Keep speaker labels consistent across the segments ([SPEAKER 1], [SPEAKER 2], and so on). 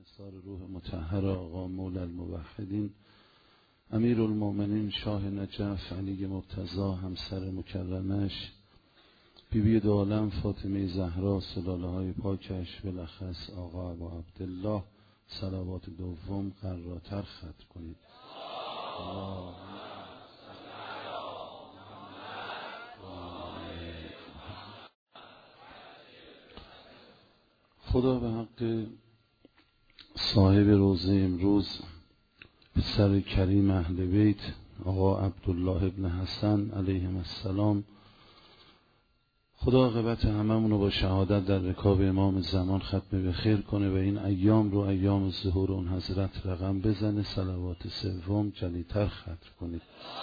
[SPEAKER 1] استثار روح مطهر آقا مولا الموحدین امیر المؤمنین شاه نجف علی مرتضی همسر مکرمش بیبی دو عالم فاطمه زهرا سلاله های پاکش بالاخص آقا ابو عبدالله صلوات دوم قراتر ختم کنید. خدا به حق صاحب روزه امروز پسر کریم اهل بیت آقا عبدالله ابن حسن علیهم السلام، خدا عاقبت هممونو با شهادت در رکاب امام زمان ختم به خیر کنه و این ایام رو ایام ظهور اون حضرت رقم بزنه. صلوات سوم جلیتر ختم کنید.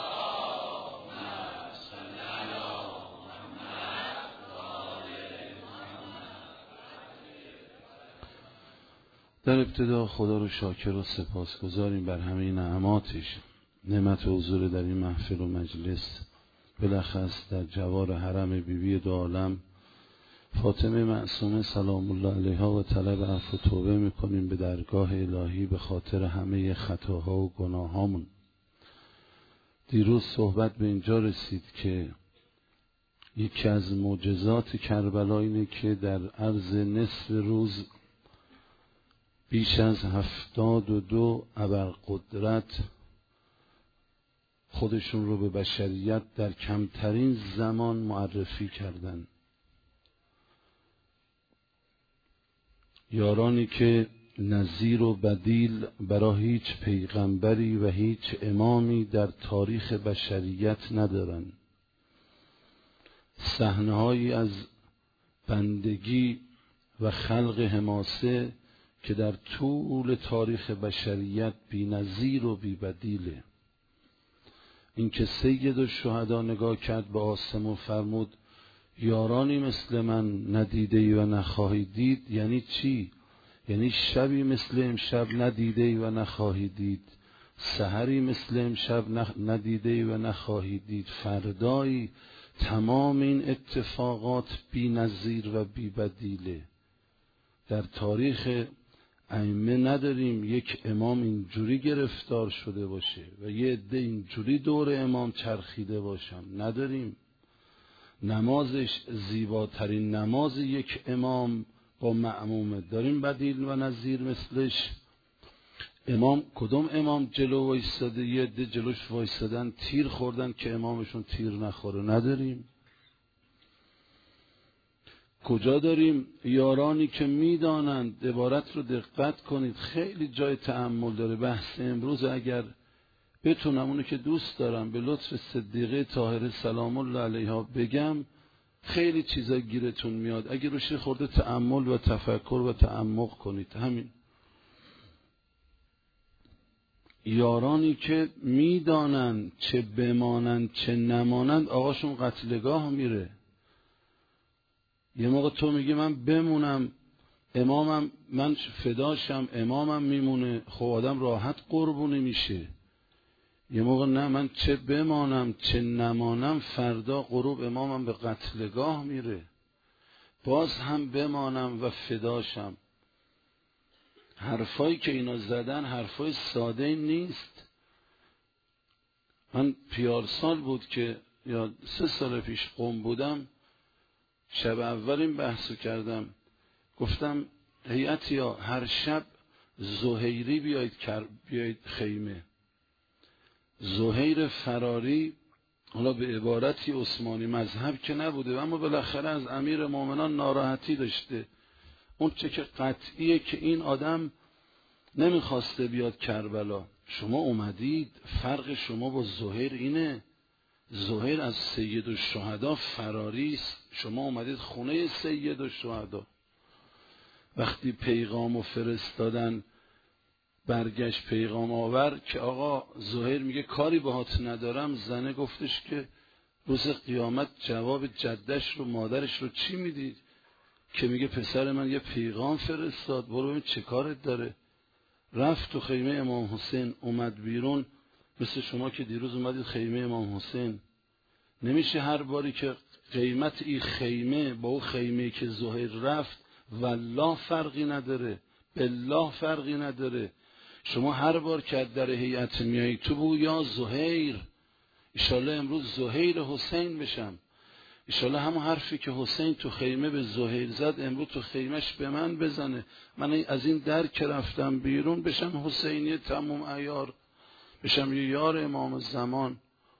[SPEAKER 1] در ابتدا خدا رو شاکر و سپاسگزاریم بر همه نعماتش، نعمت حضور در این محفل و مجلس، بالاخص در جوار حرم بیبی دو عالم فاطمه معصومه سلام الله علیها و طلب عفو و توبه میکنیم به درگاه الهی به خاطر همه خطاها و گناهامون. دیروز صحبت به اینجا رسید که یکی از معجزات کربلا اینه که در عرض نصف روز بیش از 72 ابرقدرت خودشون رو به بشریت در کمترین زمان معرفی کردن. یارانی که نظیر و بدیل برای هیچ پیغمبری و هیچ امامی در تاریخ بشریت ندارن. صحنه‌هایی از بندگی و خلق حماسه که در طول تاریخ بشریت بی نظیر و بی بدیله. این که سید الشهدا نگاه کرد به آسمون فرمود یارانی مثل من ندیده و نخواهی دید. یعنی چی؟ یعنی شبی مثل امشب ندیده و نخواهی دید، سحری مثل امشب ندیده و نخواهی دید، فردایی. تمام این اتفاقات بی نظیر و بی بدیله. در تاریخ ائمه نداریم یک امام اینجوری گرفتار شده باشه و یه عده اینجوری دور امام چرخیده باشن. نداریم. نمازش زیباترین نماز یک امام با مأمومه. داریم بدیل و نظیر مثلش؟ امام کدوم امام جلو وایستاده؟ یه عده جلوش وایستادن تیر خوردن که امامشون تیر نخوره. نداریم. کجا داریم یارانی که میدانند؟ عبارت رو دقت کنید، خیلی جای تأمل داره. بحث امروز اگر بتونم اونو که دوست دارم به لطف صدیقه طاهره سلام الله علیها بگم، خیلی چیزا گیرتون میاد اگر روش خورده تأمل و تفکر و تعمق کنید. همین یارانی که میدانند چه بمانند چه نمانند، آقاشون قتلگاه میره. یه موقع تو میگی من بمونم امامم، من فداشم امامم میمونه، خب آدم راحت قربونی میشه. یه موقع نه، من چه بمانم چه نمانم، فردا غروب امامم به قتلگاه میره، باز هم بمانم و فداشم. حرفایی که اینا زدن حرفای ساده نیست. من پیارسال بود که یا 3 سال پیش قم بودم، شب اول این بحثو کردم، گفتم هیئتیا هر شب زهیری بیایید خیمه. زهیر فراری، حالا به عبارتی عثمانی مذهب که نبوده، اما بالاخره از امیر مومنان ناراحتی داشته. اون چه که قطعیه که این آدم نمیخواسته بیاد کربلا. شما اومدید، فرق شما با زهیر اینه، زهیر از سید الشهدا فراری است، شما اومدید خونه سید الشهدا. وقتی پیغامو فرستادن برگشت پیغام آور که آقا زهیر میگه کاری باهات ندارم، زنه گفتش که روز قیامت جواب جدش رو مادرش رو چی میدید؟ که میگه پسر من یه پیغام فرستاد، برو ببین چه کارت داره. رفت تو خیمه امام حسین، اومد بیرون. مثل شما که دیروز اومدید خیمه امام حسین، نمیشه هر باری که قیمت این خیمه با اون خیمه که زهیر رفت والله فرقی نداره. بالله فرقی نداره. شما هر بار که در هیئت میایی تو بگو یا زهیر، ایشالله امروز زهیر حسین بشم، ایشالله همون حرفی که حسین تو خیمه به زهیر زد امروز تو خیمهش به من بزنه، من از این در که رفتم بیرون بشم حسینی تموم عیار، بشم یه یار امام زمان.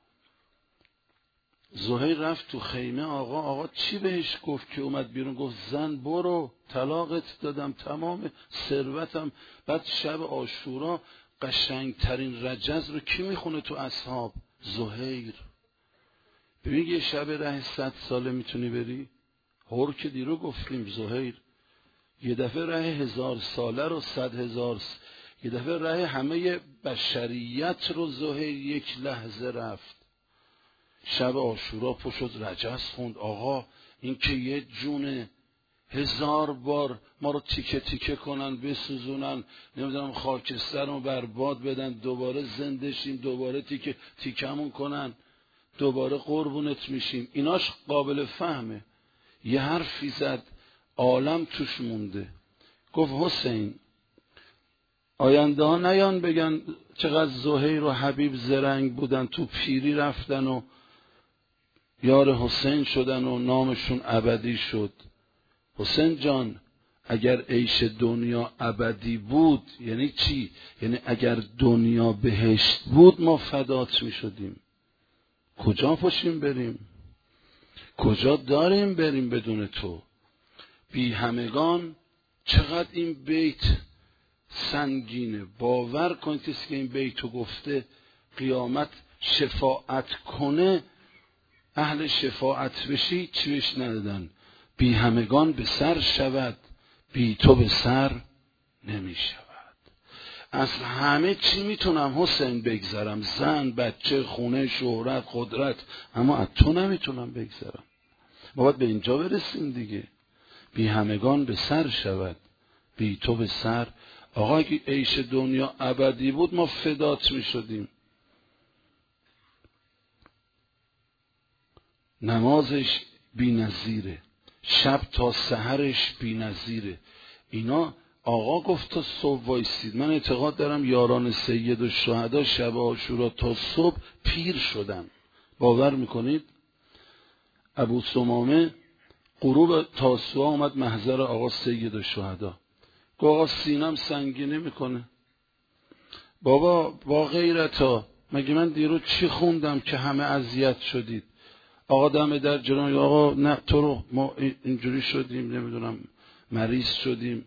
[SPEAKER 1] زهیر رفت تو خیمه، آقا چی بهش گفت که اومد بیرون؟ گفت زن برو، طلاقت دادم، تمام ثروتم. بعد شب عاشورا قشنگترین رجز رو کی میخونه تو اصحاب؟ زهیر. ببین یه شب ره 100 ساله میتونی بری؟ هر که دیرو گفتیم زهیر. یه دفعه ره 1000 ساله رو 100,000 یه دفعه ره همه بشریت رو زهیر یک لحظه رفت. شب عاشورا پشت رجز خوند. آقا این که یه جونه، 1000 بار ما رو تیکه تیکه کنن، بسوزونن، نمیدونم خاکستر رو برباد بدن، دوباره زنده شیم، دوباره تیکه تیکمون کنن، دوباره قربونت میشیم. ایناش قابل فهمه. یه حرفی زد عالم توش مونده. گفت حسین آینده ها نیان بگن چقدر زهیر و حبیب زرنگ بودن، تو پیری رفتن و یار حسین شدن و نامشون ابدی شد. حسین جان اگر عیش دنیا ابدی بود یعنی چی؟ یعنی اگر دنیا بهشت بود ما فدات می شدیم. کجا پاشیم بریم؟ کجا داریم بریم بدون تو؟ بی همگان. چقدر این بیت سنگینه. باور کن کسی که این بیتو گفته قیامت شفاعت کنه، اهل شفاعت بشی چی بهش ندادن؟ بی همگان به سر شود، بی تو به سر نمی شود. از همه چی میتونم حسین بگذرم، زن، بچه، خونه، شهرت، قدرت، اما از تو نمیتونم بگذرم. ما باید به اینجا برسیم دیگه. بی همگان به سر شود، بی تو به سر. آقا اگه عیش دنیا ابدی بود ما فدات میشدیم. نمازش بی نظیره، شب تا سحرش بی نظیره. اینا آقا گفت تا صبح وایسید. من اعتقاد دارم یاران سید و شهدا شب عاشورا تا صبح پیر شدن. باور میکنید؟ ابو ثمامه غروب تاسوعا اومد محضر آقا سید و شهدا. گفت آقا سینم سنگینی میکنه. بابا با غیرتا مگه من دیرو چی خوندم که همه اذیت شدید؟ آقا دم در جلوی آقا نه تو رو ما اینجوری شدیم، نمیدونم مریض شدیم.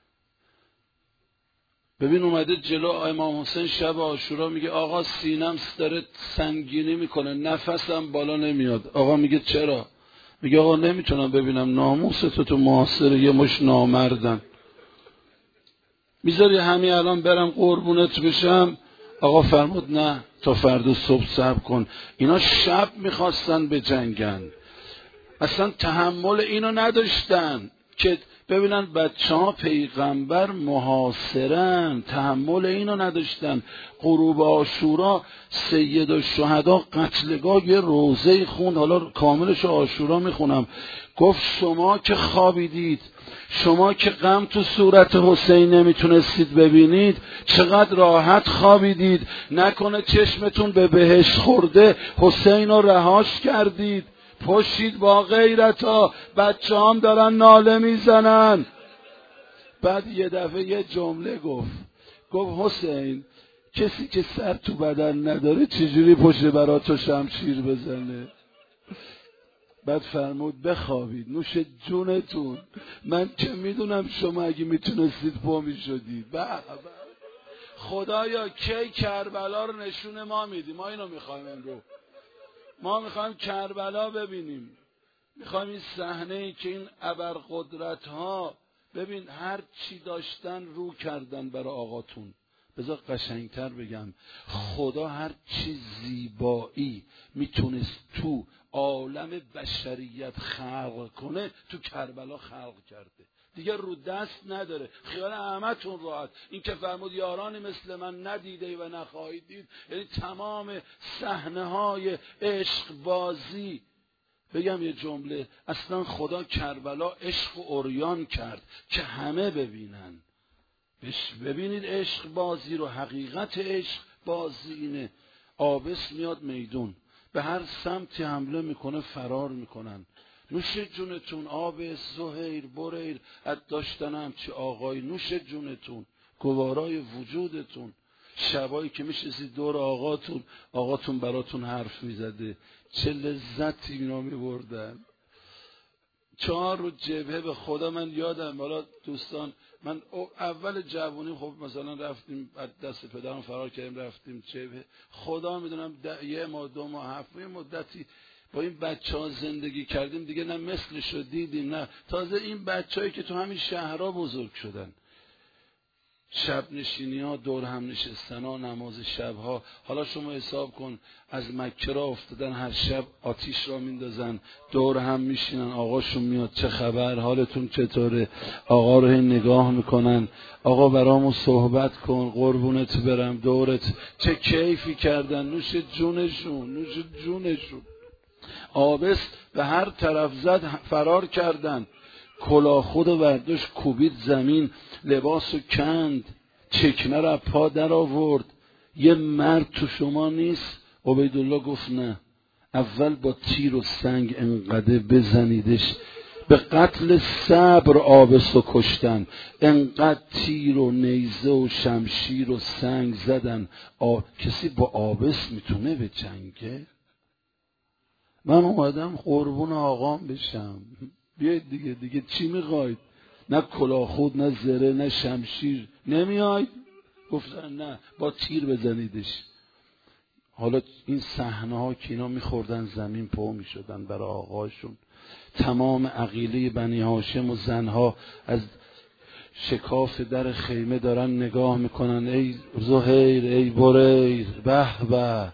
[SPEAKER 1] ببین اومده جلو امام حسین شب عاشورا میگه آقا سینم داره سنگینی میکنه، نفسم بالا نمیاد. آقا میگه چرا؟ میگه آقا نمیتونم ببینم ناموس تو معاصر یه مش نامردن. میذاری همین الان برم قربونت بشم؟ آقا فرمود نه تا فردا صبح صبر کن. اینا شب میخواستن به جنگن، اصلا تحمل اینو نداشتن که ببینن بچه ها پیغمبر محاصرن، تحمل اینو نداشتن. غروب عاشورا سید الشهدا قتلگاه یه روزه خوند، حالا کاملش عاشورا میخونم. گفت شما که خوابیدید، شما که غم تو صورت حسین نمیتونستید ببینید، چقدر راحت خوابیدید. نکنه چشمتون به بهشت خورده حسین رو رهاش کردید. پشید با غیرتا، بچه هم دارن ناله میزنن. بعد یه دفعه یه جمله گفت حسین کسی که سر تو بدن نداره چجوری پشت برا تو شمشیر بزنه؟ بعد فرمود بخوابید نوش جونتون، من که میدونم شما اگه میتونستید پا میشدید. خدایا کی کربلا رو نشون ما میدی؟ ما اینو میخوایم امروز. ما میخوایم کربلا ببینیم، میخوایم این صحنه‌ای که این ابرقدرت ها ببین هر چی داشتن رو کردن برای آقاتون. بذار قشنگتر بگم، خدا هر چی زیبایی میتونست تو عالم بشریت خلق کنه تو کربلا خلق کرده. دیگه رو دست نداره. خیال همتون راحت. این که فرمود یارانی مثل من ندیده و نخواهید دید، یعنی تمام صحنه های عشق بازی. بگم یه جمله، اصلا خدا کربلا عشق و عریان کرد که همه ببینن. ببینید عشق بازی رو، حقیقت عشق بازی اینه. عابس میاد میدون، به هر سمتی حمله میکنه، فرار میکنن. نوش جونتون عابس، زهیر، بریر، از داشتنم چه آقای، نوش جونتون، گوارای وجودتون. شبایی که میشستید دور آقاتون براتون حرف میزده، چه لذتی اینا میبردن. 4 روز جبهه، به خدا من یادم، حالا دوستان، من اول جوونی خب مثلا رفتیم دست پدرم فرار کردیم رفتیم جبهه، خدا میدونم 1 ماه 2 ماه 7 ماه مدتی با این بچه‌ها زندگی کردیم دیگه، نه مثلشو دیدیم، نه تازه این بچه‌هایی که تو همین شهرها بزرگ شدن، شب نشینی ها، دور هم نشستن ها، نماز شب ها. حالا شما حساب کن، از مکه را افتادن، هر شب آتیش را میندازن، دور هم میشینن، آقاشون میاد چه خبر، حالتون چطوره، آقا رو هی نگاه میکنن، آقا برامون صحبت کن، قربونت برم، دورت، چه کیفی کردن، نوش جونشون، نوش جونشون. عابس به هر طرف زد فرار کردن، کلاه خود ورداش کوبید زمین، لباسو کند، چکمه را پا در آورد. یه مرد تو شما نیست؟ عبیدالله گفت نه، اول با تیر و سنگ انقدر بزنیدش. به قتل صبر عابسو کشتن، انقدر تیر و نیزه و شمشیر و سنگ زدن. کسی با عابس میتونه به جنگه؟ من اومدم قربون آقام بشم، بیاید دیگه چی میخواید؟ نه کلاه خود، نه زره، نه شمشیر، نمیاید؟ گفتن نه، با تیر بزنیدش. حالا این صحنه ها که اینا میخوردن زمین پا میشدن برای آقاشون، تمام عقیله بنی هاشم و زنها از شکاف در خیمه دارن نگاه میکنن، ای زهیر، ای بریر، به به،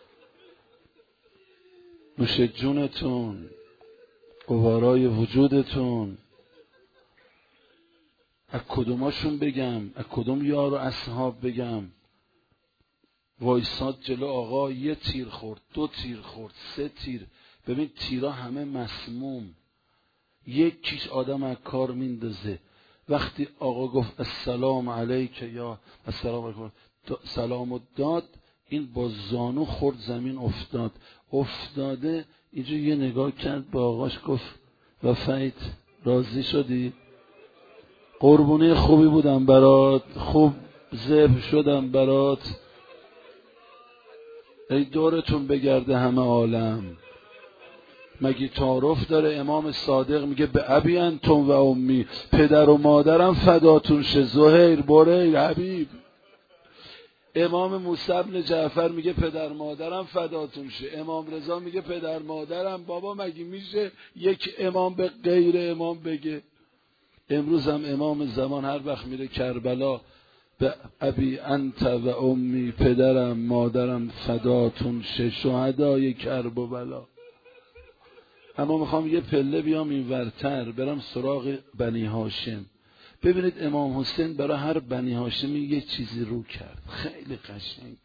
[SPEAKER 1] نوش جونتون، گوارای وجودتون. از کدوماشون بگم، از کدوم یار و اصحاب بگم؟ وایساد جلو آقا، 1 تیر خورد، 2 تیر خورد، 3 تیر. ببین تیرا همه مسموم، یکیش آدم از کار میندازه. وقتی آقا گفت السلام علیک یا السلام علیکم، سلامو داد، این با زانو خورد زمین، افتاده اینجا یه نگاه کرد به آقاش، گفت وفایت، راضی شدی؟ قربونی خوبی بودم برات، خوب ذبح شدم برات. ای دورتون بگرده همه عالم. مگه تعارف داره؟ امام صادق میگه به ابی انتم و امی، پدر و مادرم فداتون شه، زهیر، بریر، حبیب. امام موسی بن جعفر میگه پدر مادرم فداتون شه. امام رضا میگه پدر مادرم. بابا مگه میشه یک امام به غیر امام بگه؟ امروز هم امام زمان هر وقت میره کربلا، به ابی انت و امی، پدرم مادرم فداتون شه، شهدای کرب و بلا. اما میخوام یه پله بیام این ورتر، برم سراغ بنی هاشم. ببینید امام حسین برای هر بنی هاشمی یه چیزی رو کرد، خیلی قشنگ.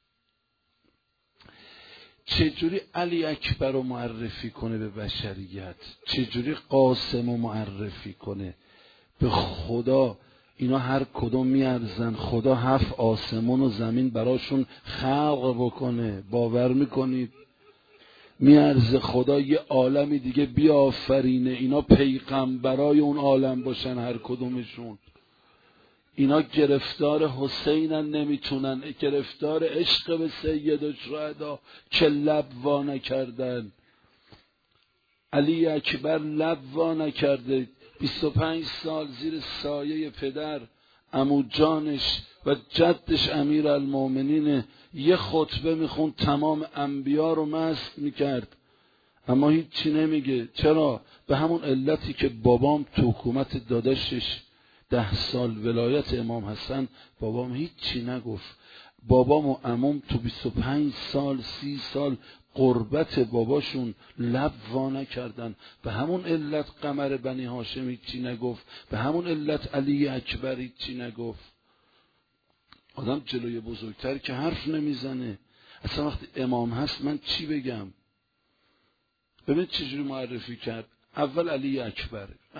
[SPEAKER 1] چجوری علی اکبر رو معرفی کنه به بشریت، چجوری قاسم رو معرفی کنه به خدا. اینا هر کدوم میارزن خدا 7 آسمان و زمین براشون خلق بکنه، باور میکنید؟ میارزه خدا یه عالمی دیگه بیافرینه، اینا پیغمبرای اون عالم باشن هر کدومشون. اینا گرفتار حسینن، نمیتونن، گرفتار عشق به سید الشهدا که لب وا نکردن. علی اکبر لب وا نکرده، 25 سال زیر سایه پدر، عمو جانش و جدش امیرالمومنین، یه خطبه میخوند تمام انبیا رو مست میکرد، اما هیچی نمیگه. چرا؟ به همون علتی که بابام تو حکومت داداشش 10 سال ولایت امام حسن، بابام هیچی نگفت. بابام و عموم تو 25 سال 30 سال قربت باباشون لب وا نکردن. به همون علت قمر بنی هاشم هیچی نگفت، به همون علت علی اکبر هیچی نگفت. آدم جلوی بزرگتر که حرف نمیزنه. اصلا وقتی امام هست من چی بگم؟ ببین چجوری معرفی کرد. اول علی اکبر،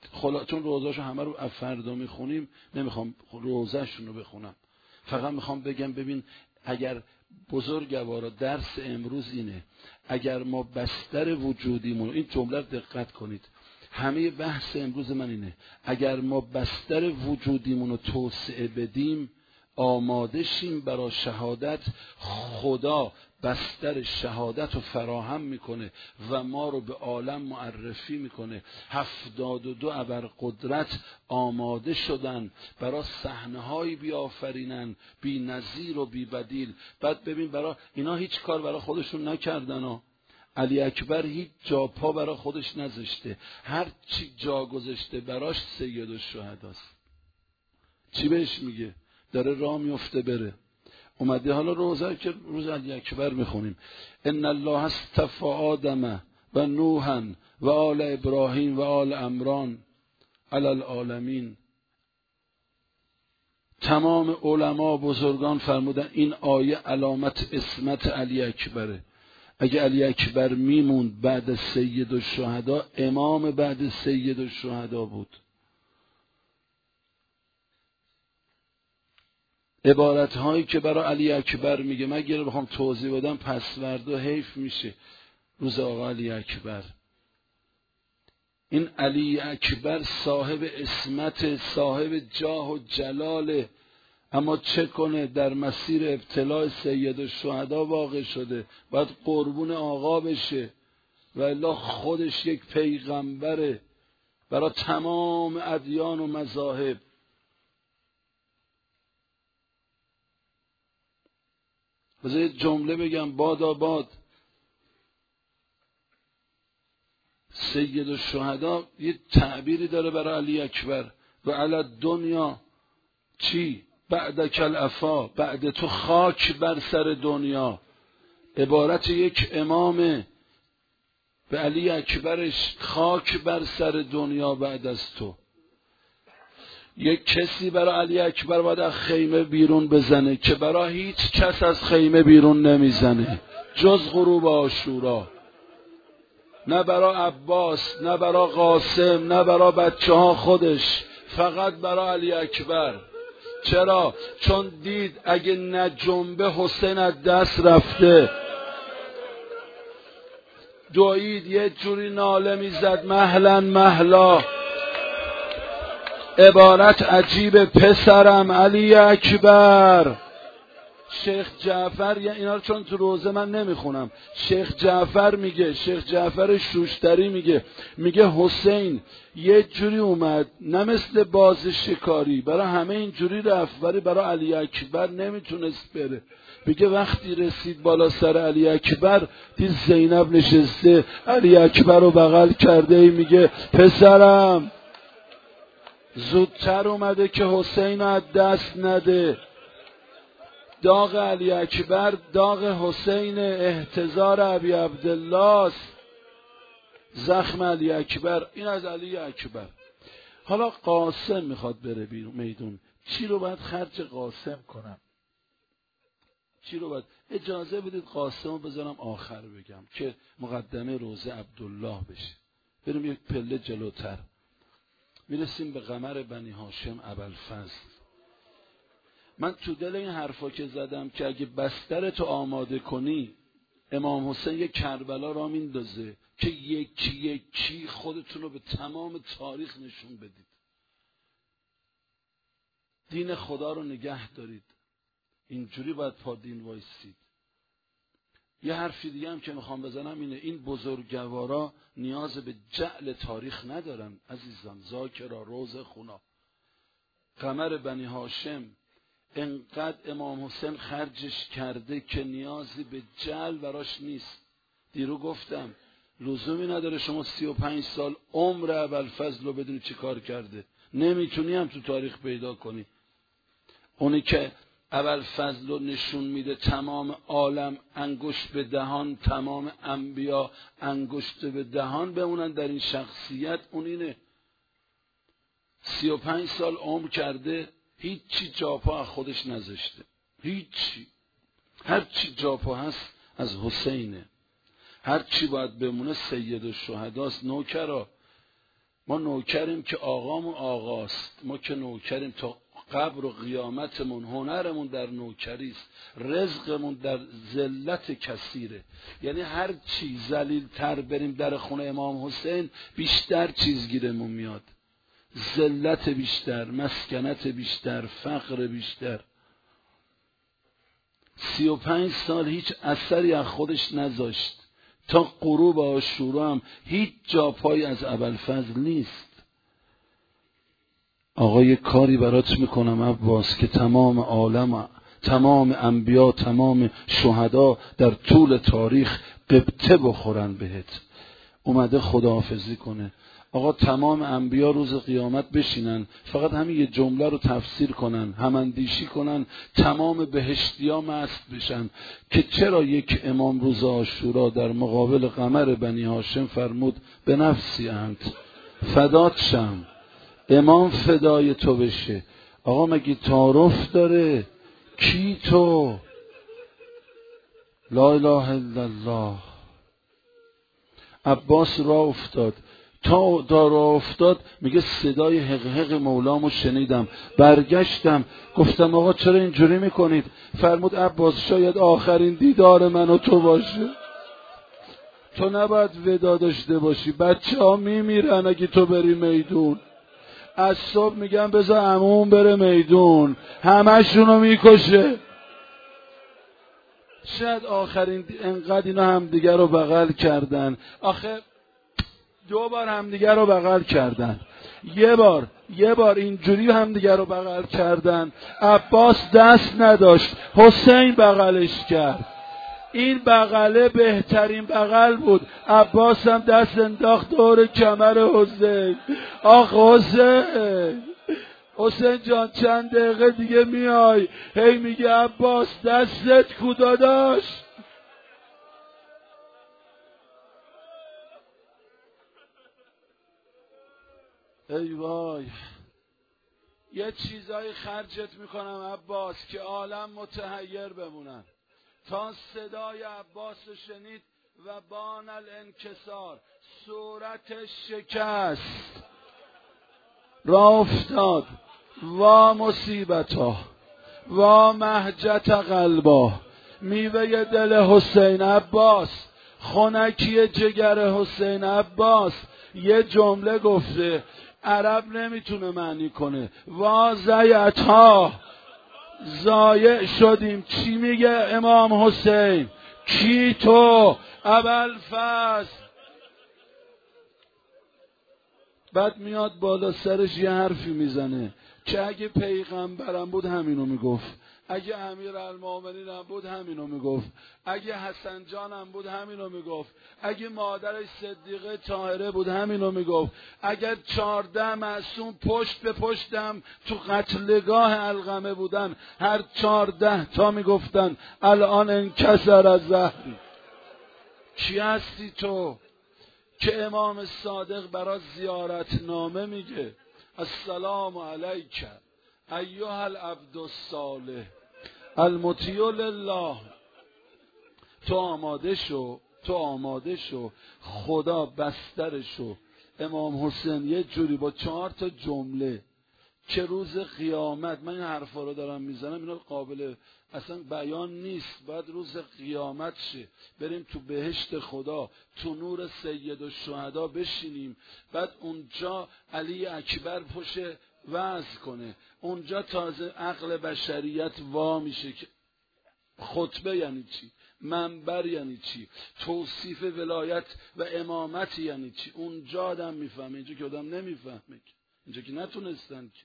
[SPEAKER 1] چون روزاشو همه رو فردا میخونیم، نمیخوام روزاشون رو بخونم، فقط میخوام بگم ببین اگر بزرگوارا درس امروز اینه، اگر ما بستر وجودیمون، این جمله رو دقت کنید، همه بحث امروز من اینه، اگر ما بستر وجودیمون رو توسعه بدیم، آماده شیم برای شهادت، خدا بستر شهادت رو فراهم میکنه و ما رو به عالم معرفی میکنه. 72 ابرقدرت آماده شدن برای صحنه‌هایی بیافرینن بی نظیر و بی بدیل. بعد ببین برای اینا هیچ کار برای خودشون نکردن ها. علی اکبر هیچ جا پا برای خودش نذاشته، هر چی جا گذاشته براش سید الشهداست. چی بهش میگه؟ داره راه میفته بره. اومده حالا روزه که روز علی اکبر میخونیم، ان الله اصطفى آدم و نوحا و آل ابراهیم و آل عمران علی العالمین. تمام علما بزرگان فرمودن این آیه علامت عصمت علی اکبره. اگه علی اکبر میموند بعد سید الشهدا، امام بعد سید الشهدا بود. عبارت هایی که برای علی اکبر میگه، من اگه بخوام توضیح بدم پس فردا حیف میشه روز آقا علی اکبر. این علی اکبر صاحب عصمت، صاحب جاه و جلاله، اما چه کنه در مسیر ابتلاع سید الشهدا واقع شده، باید قربون آقا بشه و الا خودش یک پیغمبره برای تمام ادیان و مذاهب. بذار یه جمله بگم، باد سید الشهدا یه تعبیری داره برای علی اکبر، و علی دنیا چی؟ بعدک العفا، بعد تو خاک بر سر دنیا. عبارت یک امامه به علی اکبرش، خاک بر سر دنیا بعد از تو. یک کسی برای علی اکبر باید از خیمه بیرون بزنه که برای هیچ کس از خیمه بیرون نمیزنه جز غروب عاشورا. نه برای عباس، نه برای قاسم، نه برای بچه ها خودش، فقط برای علی اکبر. چرا؟ چون دید اگه نه جنبه حسین از دست رفته. دوید یه جوری ناله میزد مهلا مهلا، عبارت عجیب، پسرم علی اکبر. شیخ جعفر، یا اینا رو چون تو روزه من نمیخونم، شیخ جعفر میگه، شیخ جعفر شوشتری میگه حسین یه جوری اومد نه مثل باز شکاری، برای همه اینجوری رفت ولی برای علی اکبر نمیتونست بره. میگه وقتی رسید بالا سر علی اکبر، دید زینب نشسته، علی اکبر رو بغل کرده، میگه پسرم زودتر اومده که حسین از دست نده. داغ علی اکبر داغ حسین، احتضار ابی عبدالله است. زخم علی اکبر این از علی اکبر. حالا قاسم میخواد بره بیرون میدون، چی رو باید خرج قاسم کنم؟ چی رو باید؟ اجازه بدید قاسم رو بذارم آخر بگم که مقدمه روزه عبدالله بشه. بریم یک پله جلوتر، میرسیم به قمر بنی هاشم ابوالفضل. من تو دل این حرفا که زدم که اگه بسترتو آماده کنی، امام حسین یک کربلا را میندازه که یکی خودتون رو به تمام تاریخ نشون بدید، دین خدا رو نگه دارید. اینجوری باید پا دین وایسید. یه حرفی دیگه هم که میخوام بزنم اینه، این بزرگوارا نیاز به جعل تاریخ ندارن عزیزان. ذاکرا روز خونا قمر بنی هاشم انقدر امام حسین خرجش کرده که نیازی به جعل براش نیست. دیرو گفتم لزومی نداره شما 35 سال عمر ابوالفضل رو بدونی چی کار کرده، نمیتونی هم تو تاریخ پیدا کنی. اونی که ابوالفضل رو نشون میده تمام عالم انگشت به دهان، تمام انبیا انگشت به دهان بمونن در این شخصیت، اون اینه. 35 سال عمر کرده، هیچی جاپا از خودش نذاشته، هیچی. هر چی جاپا هست از حسینه، هر چی باید بمونه سید الشهداست. نوکرا ما نوکریم که آقامون آقاست، ما که نوکریم تا قبر و قیامتمون، هنرمون در نوکریست، رزقمون در ذلت کثیره. یعنی هر چی ذلیل تر بریم در خونه امام حسین بیشتر چیز گیرمون میاد، ذلت بیشتر، مسکنت بیشتر، فقر بیشتر. 35 سال هیچ اثری از خودش نذاشت، تا غروب عاشورا هم هیچ جا پای از ابوالفضل نیست. آقا یه کاری برات میکنم عباس که تمام عالم، تمام انبیا، تمام شهدا در طول تاریخ قبطه بخورن بهت. اومده خداحافظی کنه. آقا تمام انبیا روز قیامت بشینن فقط همین یه جمله رو تفسیر کنن، هماندیشی کنن، تمام بهشتیا مست بشن که چرا یک امام روز عاشورا در مقابل قمر بنی هاشم فرمود به نفسی انت، فدات شم، امام فدای تو بشه. آقا مگه تعارف داره؟ کی تو؟ لا اله الا الله. عباس راه افتاد، تا راه افتاد میگه صدای حق حق مولامو شنیدم، برگشتم گفتم آقا چرا اینجوری میکنید؟ فرمود عباس شاید آخرین دیدار من و تو باشه، تو نباید ودا داشته باشی، بچه ها میمیرن اگه تو بری میدون. از صبح میگم بذار عموم بره میدون، همشونو میکشه. شاید آخرین انقدر اینا همدیگر رو بغل کردن، آخه 2 بار همدیگر رو بغل کردن، یه بار اینجوری همدیگر رو بغل کردن. عباس دست نداشت، حسین بغلش کرد. این بغله بهترین بغل بود. عباس هم دست انداخت دور کمر حسین. آخ حسین جان چند دقیقه دیگه میای. هی میگه عباس دستت کو داداش؟ ای وای، یه چیزایی خرجت میکنم عباس که عالم متحیر بمونن. تا صدای عباس رو شنید و بان الانکسار، صورتش شکست، راه افتاد. وا مصیبتا وا مهجت قلبا، میوه دل حسین عباس، خنکی جگر حسین عباس. یه جمله گفته عرب نمیتونه معنی کنه، وا ضیعتا، ضایع شدیم. چی میگه امام حسین؟ کی تو؟ ابوالفضل. بعد میاد بالا سرش یه حرفی میزنه که اگه پیغمبرم بود همینو میگفت، اگه امیرالمومنینم بود همینو میگفت، اگه حسن جانم بود همینو میگفت، اگه مادرش صدیقه طاهره بود همینو میگفت، اگر 14 معصوم پشت به پشتم تو قتلگاه علقمه بودن هر 14 تا میگفتن الان انکسر از زهری. کی هستی تو که امام صادق برای زیارت نامه میگه السلام علیک ایها العبد الصالح المطیع لله؟ تو آماده شو، خدا بسترشو. امام حسین یه جوری با 4 تا جمله که روز قیامت، من این حرفا رو دارم میزنم اینا قابل اصلا بیان نیست، باید روز قیامت شه بریم تو بهشت خدا، تو نور سید الشهدا بشینیم، بعد اونجا علی اکبر پشت وعظ کنه، اونجا تازه عقل بشریت وا میشه که خطبه یعنی چی، منبر یعنی چی، توصیف ولایت و امامت یعنی چی. اونجا آدم میفهمه، اینجا که آدم نمیفهمه، اینجا که نتونستن که.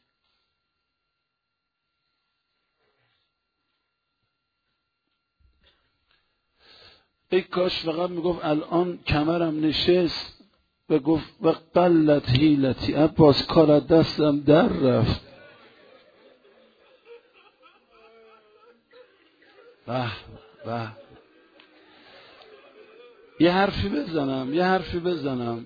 [SPEAKER 1] ای کاش فقط میگفت الان کمرم نشست و گفت و قلت حیلتی، عباس کار از دستم در رفت. به یه حرفی بزنم.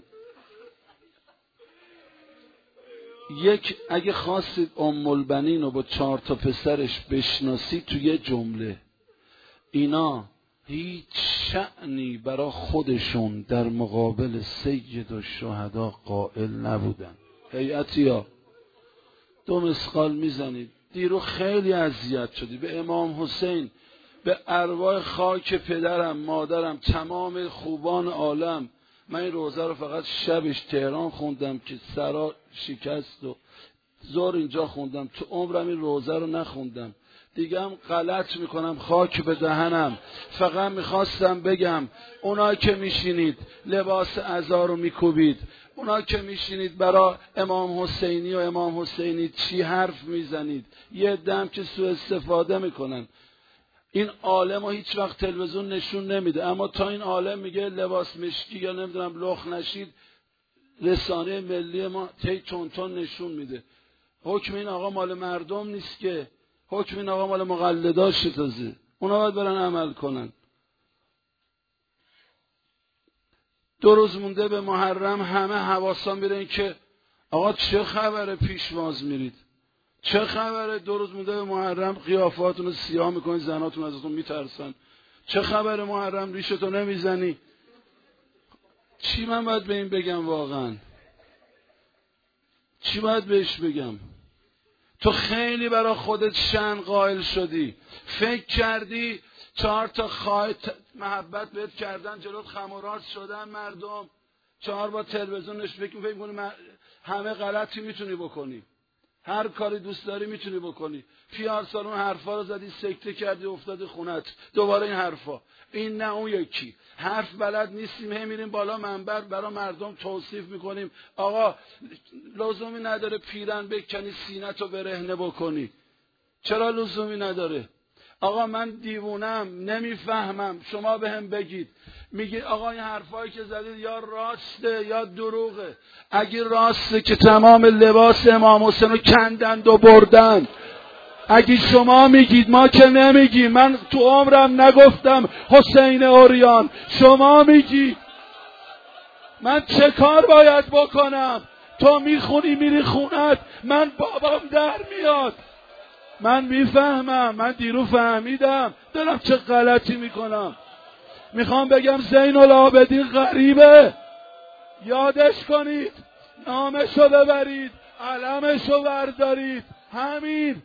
[SPEAKER 1] یک، اگه خواستید ام البنین رو با 4 تا پسرش بشناسی تو یه جمله، اینا هیچ شأنی برای خودشون در مقابل سید الشهدا قائل نبودن. هیئتیا 2 مسقال میزنید. دیرو خیلی اذیت شدی. به امام حسین، به ارواح خاک پدرم، مادرم، تمام خوبان عالم. من این روزه رو فقط شبش تهران خوندم که سرا شکست و زور اینجا خوندم. تو عمرم این روزه رو نخوندم. دیگه هم غلط میکنم، خاک به دهنم. فقط میخواستم بگم اونا که میشینید لباس عزا رو میکوبید، اونا که میشینید برای امام حسینی و امام حسینی چی حرف میزنید، یه دم که سوء استفاده میکنن. این عالم رو هیچ وقت تلویزیون نشون نمیده، اما تا این عالم میگه لباس مشکی یا نمیدونم لخ نشید، رسانه ملی ما تی تون نشون میده. حکم این آقا مال مردم نیست که، حکم این آقا مال مقلداشه. تازه اونا باید برن عمل کنن. 2 روز مونده به محرم، همه حواسا میره این که آقا چه خبره پیشواز میرید، چه خبره 2 روز مونده به محرم قیافاتون رو سیاه میکنید، زناتون ازتون میترسن، چه خبره محرم ریشتو نمیزنی. چی من باید به این بگم واقعا؟ چی باید بهش بگم؟ تو خیلی برای خودت شأن قائل شدی، فکر کردی 4 تا محبت بهت کردن، جلوت خم و راست شدن مردم، 4 با تلویزیونش فکر میکنی همه غلطی میتونی بکنی، هر کاری دوست داری میتونی بکنی. پیار سالون حرفا رو زدی، سکته کردی، افتادی خونت، دوباره این حرفا. این نه اون یکی. حرف بلد نیستیم، هم میریم بالا منبر برای مردم توصیف میکنیم آقا لزومی نداره پیرن بکنی سینه‌تو برهنه بکنی. چرا لزومی نداره؟ آقا من دیوونم نمیفهمم، شما بهم بگید. میگه آقا این حرفایی که زدید یا راسته یا دروغه. اگه راسته که تمام لباس امام حسین رو کندند و بردند. اگه شما میگید، ما که نمیگیم، من تو عمرم نگفتم حسین عریان، شما میگی. من چه کار باید بکنم؟ تو میخونی میری خونت، من بابام در میاد. من میفهمم، من دیرو فهمیدم دارم چه غلطی میکنم. میخوام بگم زین العابدین غریبه، یادش کنید، نامشو ببرید، علمشو بردارید، همین.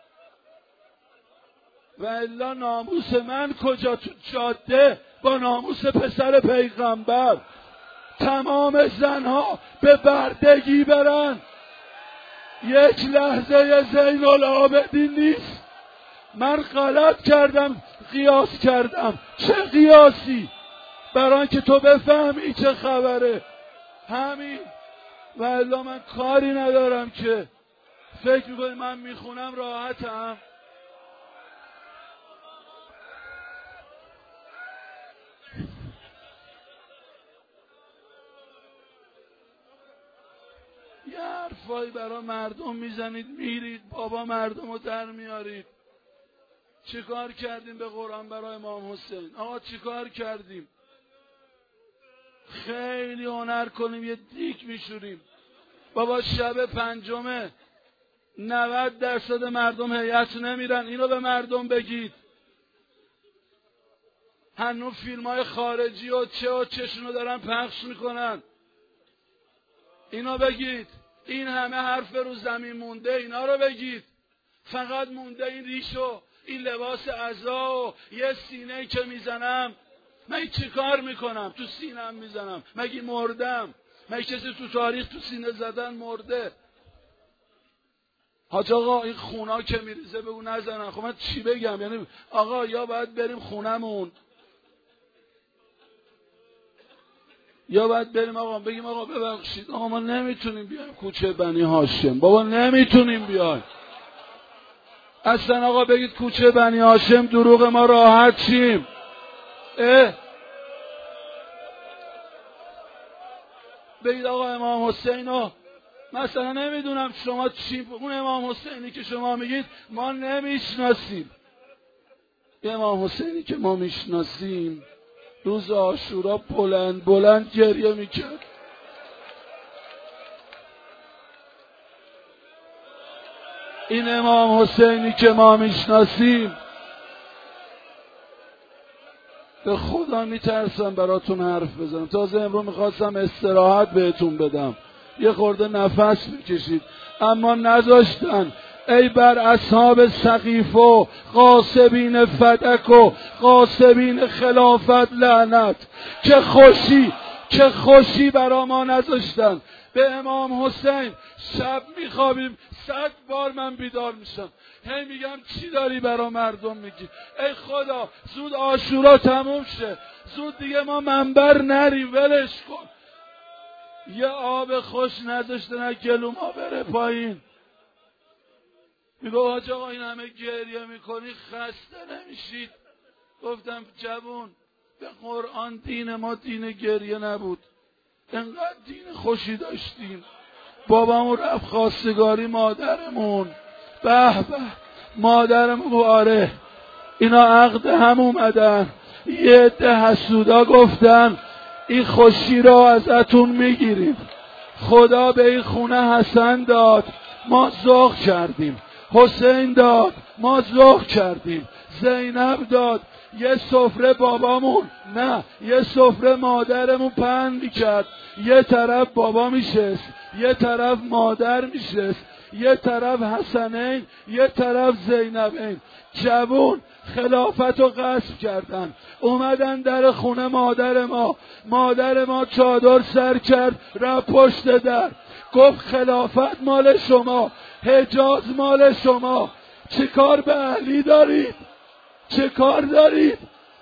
[SPEAKER 1] و الا ناموس من کجا؟ تو جاده با ناموس پسر پیغمبر تمام زنها به بردگی برن. یک لحظه زین العابدین نیست. من غلط کردم، قیاس کردم. چه قیاسی؟ برای که تو بفهمی چه خبره، همین. و الا من کاری ندارم که فکر میکنی من میخونم راحتم. یه حرفایی برای مردم میزنید میرید بابا مردم رو در میارید. چه کار کردیم به قرآن برای امام حسین؟ آقا چه کار کردیم؟ خیلی هنر کنیم یه دیک میشوریم. بابا شب 5 90% مردم هیئت نمیرن. اینو به مردم بگید. هنوز فیلمای خارجی و چشونو دارن پخش میکنن. اینو بگید. این همه حرف رو زمین مونده، اینا رو بگید. فقط مونده این ریشو، این لباس عزا و یه سینه‌ای که میزنم. من چی کار میکنم؟ تو سینه‌ام میزنم؟ مگه مردم؟ مگه کسی تو تاریخ تو سینه زدن مرده؟ حاج آقا این خونا که میریزه بگو نزنن. خب من چی بگم؟ یعنی آقا یا باید بریم خونمون، یا باید بریم آقا بگیم آقا ببخشید آقا ما نمیتونیم بیایم کوچه بنی هاشم. بابا نمیتونیم بیایم. اصلا آقا بگید کوچه بنی هاشم دروغ، ما راحت شیم. بگید آقا امام حسینو مثلا نمیدونم شما چی، اون امام حسینی که شما میگید ما نمیشناسیم. امام حسینی که ما میشناسیم روز عاشورا بلند بلند گریه میکرد. این امام حسینی که ما میشناسیم به خدا میترسم براتون حرف بزنم. تازه امروز میخواستم استراحت بهتون بدم، یه خورده نفس بکشید، اما نذاشتن. ای بر اصحاب سقیف و غاصبین فدک و غاصبین خلافت لعنت، چه خوشی برا ما نذاشتن. به امام حسین شب میخوابیم 100 بار من بیدار میشم، هی میگم چی داری برا مردم میگی؟ ای خدا زود عاشورا تموم شه، زود دیگه ما منبر نریم، ولش کن. یه آب خوش نذاشته نه گلو ما بره پایین. میگو حاج آقا این همه گریه میکنی خسته نمیشید؟ گفتم جوون، به قرآن دین ما دین گریه نبود، انقدر دین خوشی داشتیم. بابامون رفت خواستگاری، مادرمون به به مادرمون باره اینا عقد هم اومدن، یه عده حسودا گفتن این خوشی را ازتون میگیریم. خدا به این خونه حسن داد ما ذوق کردیم، حسین داد ما ذوق کردیم، زینب داد. یه سفره بابامون نه یه سفره مادرمون پهن میکرد، یه طرف بابا میشست، یه طرف مادر میشست، یه طرف حسنین، یه طرف زینبین. جوون خلافت رو غصب کردن، اومدن در خونه مادر ما چادر سر کرد، رفت پشت در گفت خلافت مال شما، حجاز مال شما، چه کار به اهلی دارید؟ چه کار دارید؟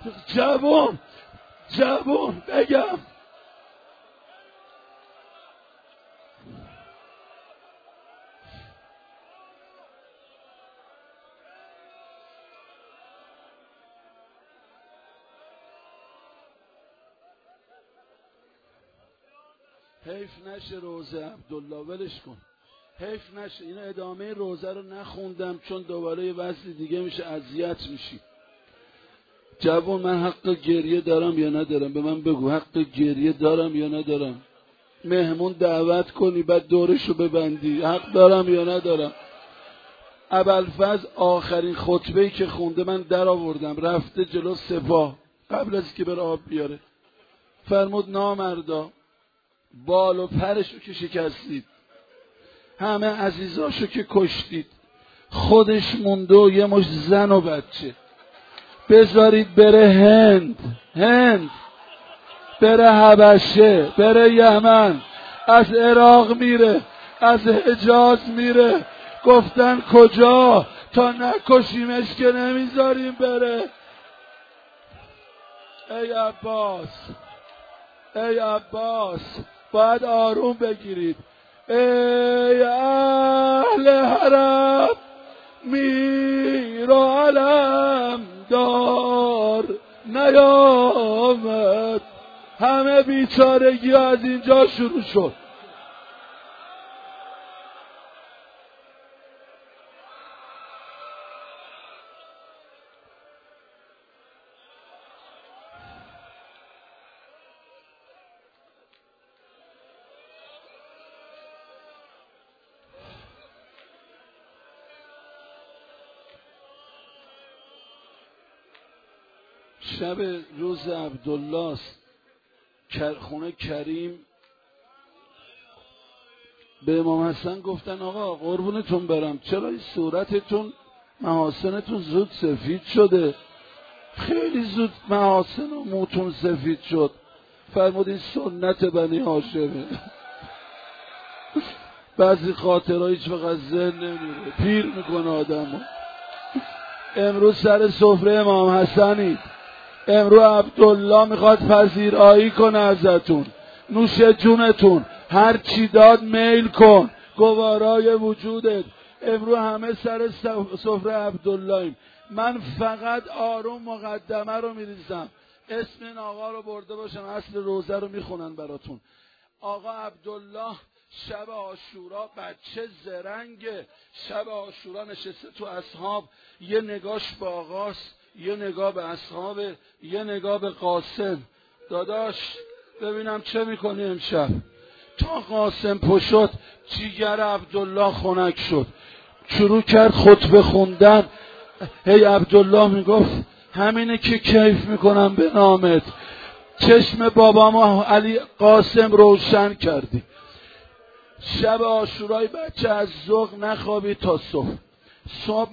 [SPEAKER 1] جوون بگم حیف نشه روزه عبدالله، ولش کن، حیف نشه. این ادامه روزه رو نخوندم چون دوباره یه وصل دیگه میشه اذیت میشی. جوان من حق گریه دارم یا ندارم؟ به من بگو حق گریه دارم یا ندارم؟ مهمون دعوت کنی بعد دورشو ببندی، حق دارم یا ندارم؟ ابوالفضل آخرین خطبه‌ای که خونده من در آوردم، رفته جلو سپاه قبل از که بره آب بیاره، فرمود نامردا بال و پرشو که شکستید، همه عزیزاشو که کشتید، خودش مونده و یه مش زن و بچه، بذارید بره هند، بره حبشه، بره یمن، از عراق میره، از حجاز میره. گفتن کجا؟ تا نکشیمش که نمیذاریم بره. ای عباس باید آروم بگیرید. ای اهل حرم میر و علم دار نیامد. همه بیچارگی از اینجا شروع شد. شب روز عبدالله است، خونه کریم. به امام حسن گفتن آقا قربونتون برم چرا این صورتتون محاسنتون زود سفید شده؟ خیلی زود محاسن و موتون سفید شد. فرمود این سنت بنی هاشمه. بعضی خاطرها هیچ وقت ذهن نمیره، پیر میکنه آدمو. امروز سر سفره امام حسنی، امروز عبدالله میخواد پذیرایی کنه ازتون، نوش جونتون، هر چی داد میل کن، گوارای وجودت. امروز همه سر سفره عبداللهیم. من فقط آروم مقدمه رو میریزم، اسم این آقا رو برده باشم، اصل روزه رو میخونن براتون. آقا عبدالله شب عاشورا بچه زرنگه، شب عاشورا نشسته تو اصحاب، یه نگاش به آقاست، یه نگاه به اصحاب، یه نگاه به قاسم. داداش ببینم چه میکنی امشب. تا قاسم پشت جیگر عبدالله خنک شد، شروع کرد خطبه خوندن. هی عبدالله میگفت همینه که کیف میکنم به نامت. چشم بابام علی قاسم روشن کردی. شب عاشورای بچه از ظهر نخوابید تا صبح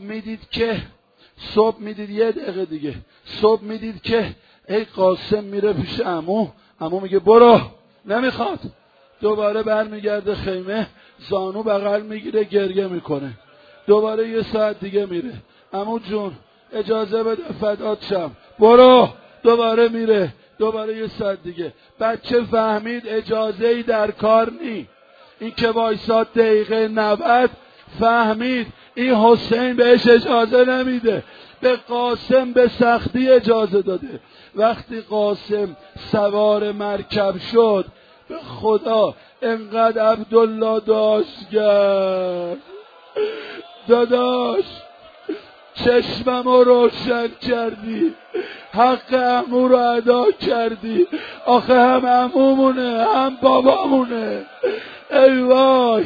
[SPEAKER 1] میدید یه دقیقه دیگه صبح میدید که ای قاسم میره پیش عمو میگه برو، نمیخواد. دوباره برمیگرده خیمه، زانو بغل میگیره، گریه میکنه. دوباره یه ساعت دیگه میره، عمو جون اجازه بده فدات شم، برو. دوباره میره، دوباره یه ساعت دیگه. بچه فهمید اجازه‌ای در کار نی. این که وایساد دقیقه 90 فهمید این حسین بهش اجازه نمیده. به قاسم به سختی اجازه داده. وقتی قاسم سوار مرکب شد، به خدا انقدر عبدالله داشت کرد، داداش چشممو روشن کردی، حق عمو رو ادا کردی. آخه هم عمومونه هم بابامونه. ای وای،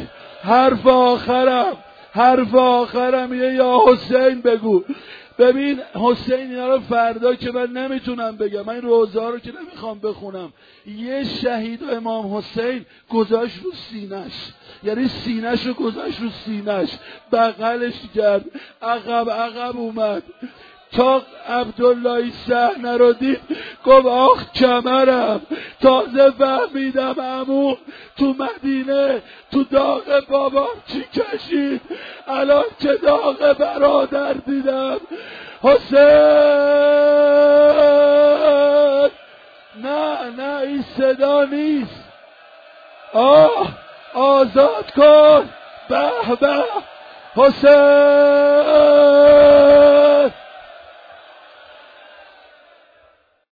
[SPEAKER 1] حرف آخرم یه یا حسین بگو. ببین حسین اینا رو فردا که من نمیتونم بگم، من این روزه ها رو که نمیخوام بخونم. یه شهید امام حسین گذاشت رو سینش، یعنی سینش رو گذاشت رو سینش، بغلش کرد، عقب اومد تا عبدالله صحنه رو دید، گفت آخ کمرم. تازه فهمیدم عمو تو مدینه تو داغ بابام چی کشید. الان که داغ برادر دیدم. حسین نه این صدا نیست. آزاد کن. به به حسین.